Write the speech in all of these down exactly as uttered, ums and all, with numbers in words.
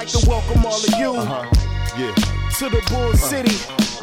like to welcome all of you uh-huh. yeah. to the Bull City,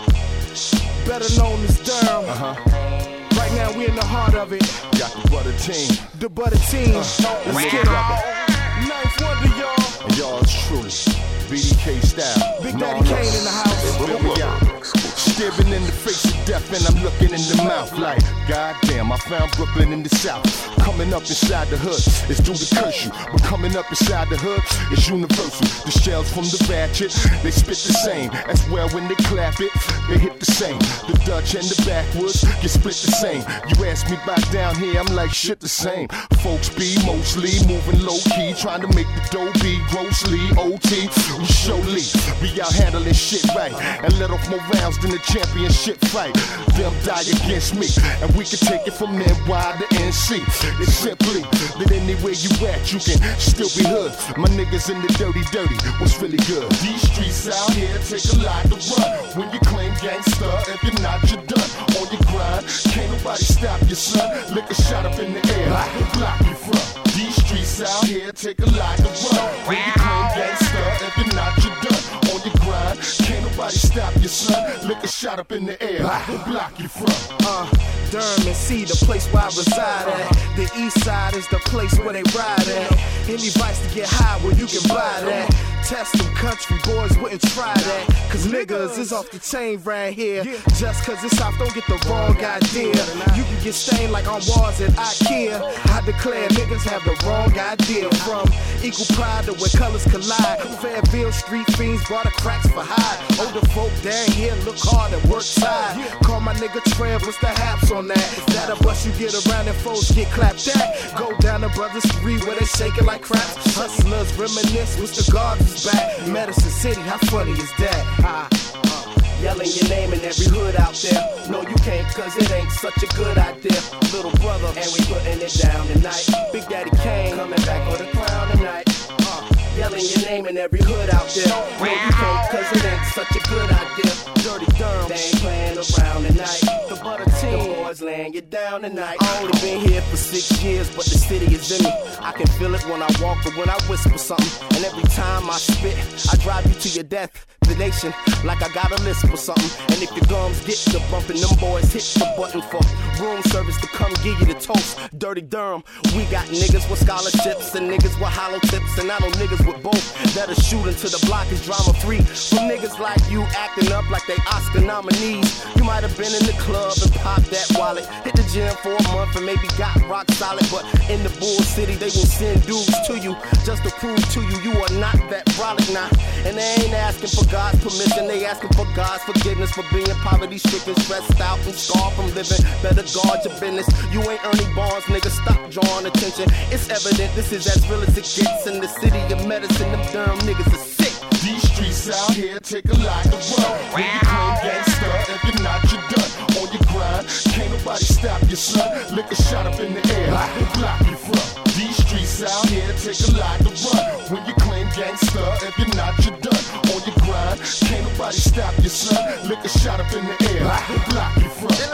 better known as Durham. Uh-huh. Right now we in the heart of it. Got the butter team. The butter team. Uh, Let's get it. Ninth Wonder, y'all. And y'all's truly B D K style. Big Daddy Kane in the house. Here we go. Staring in the face of death and I'm looking in the mouth like, goddamn, I found Brooklyn in the South. Coming up inside the hood, it's due to curse you. But coming up inside the hood, it's universal. The shells from the ratchet, they spit the same. As well when they clap it, they hit the same. The Dutch and the backwoods get split the same. You ask me back down here, I'm like shit the same. Folks be mostly moving low key, trying to make the dough be grossly O T. We surely be out handling shit right and let off more rounds than the championship fight. Them die against me, and we can take it from N Y to N C. It's simply that anywhere you at, you can still be hood. My niggas in the dirty, dirty, what's really good? These streets out here take a lot to run. When you claim gangster, if you're not, you're done. On your grind, can't nobody stop you, son. Lick a shot up in the air, and block you from. These streets out here take a lot to run. When you claim gangster, if you're not, you're done. On your grind, can't nobody stop you, son. Lick a shot up in the air, and block you from. Uh, Durham and C, the place where I reside at. The east side is the place where they ride at. Any vice to get high, well you can buy that. Test them country boys wouldn't try that. Cause niggas is off the chain right here. Just cause it's South, don't get the wrong idea. You can get stained like on walls at IKEA. I declare niggas have the wrong idea. From equal pride to where colors collide. Fairfield street fiends brought the cracks for hide. Older folk down here look hard and work tired. Call my nigga Trev, what's the haps on that? That a bus you get around and folks get clapped at. Go down to Brothers Street where they shake it like craps. Hustlers reminisce, what's the guards is back. Medicine City, how funny is that? Uh, uh, yelling your name in every hood out there. No, you can't, cause it ain't such a good idea. Little brother, and we putting it down tonight. Big Daddy Kane coming back for the crown tonight. Uh, yelling your name in every hood out there. No, you can't, cause it ain't such a good idea. Dirty Durham, they ain't playing around tonight. The butter team, the boys laying you down tonight. I only been here for six years, but the city is in me. I can feel it when I walk or when I whisper something. And every time I spit, I drive you to your death. The nation, like I got a list for something. And if your gums get to bumping, them boys hit the button for room service to come give you the toast. Dirty Durham, we got niggas with scholarships and niggas with hollow tips. And I know niggas with both that'll shoot until the block is drama free. From niggas like you acting up like they Oscar nominees. You might have been in the club and popped that wallet. Hit the gym for a month and maybe got rock solid. But in the Bull City, they will send dudes to you just to prove to you you are not that brolic now. And they ain't asking for God's permission, they asking for God's forgiveness for being poverty stricken, stressed out and scarred from living. Better guard your business. You ain't Ernie Barnes, nigga. Stop drawing attention. It's evident this is as real as it gets in the city of medicine. Them Durham niggas are sick. These streets out here take a lot to run. When you claim gangster, if you're not, you're done. On your grind, can't nobody stop you, son. Lick a shot up in the air, and block you from. These streets out here take a lot to run. When you claim gangster, if you're not, you're done. On your grind, can't nobody stop you, son. Lick a shot up in the air, and block you from.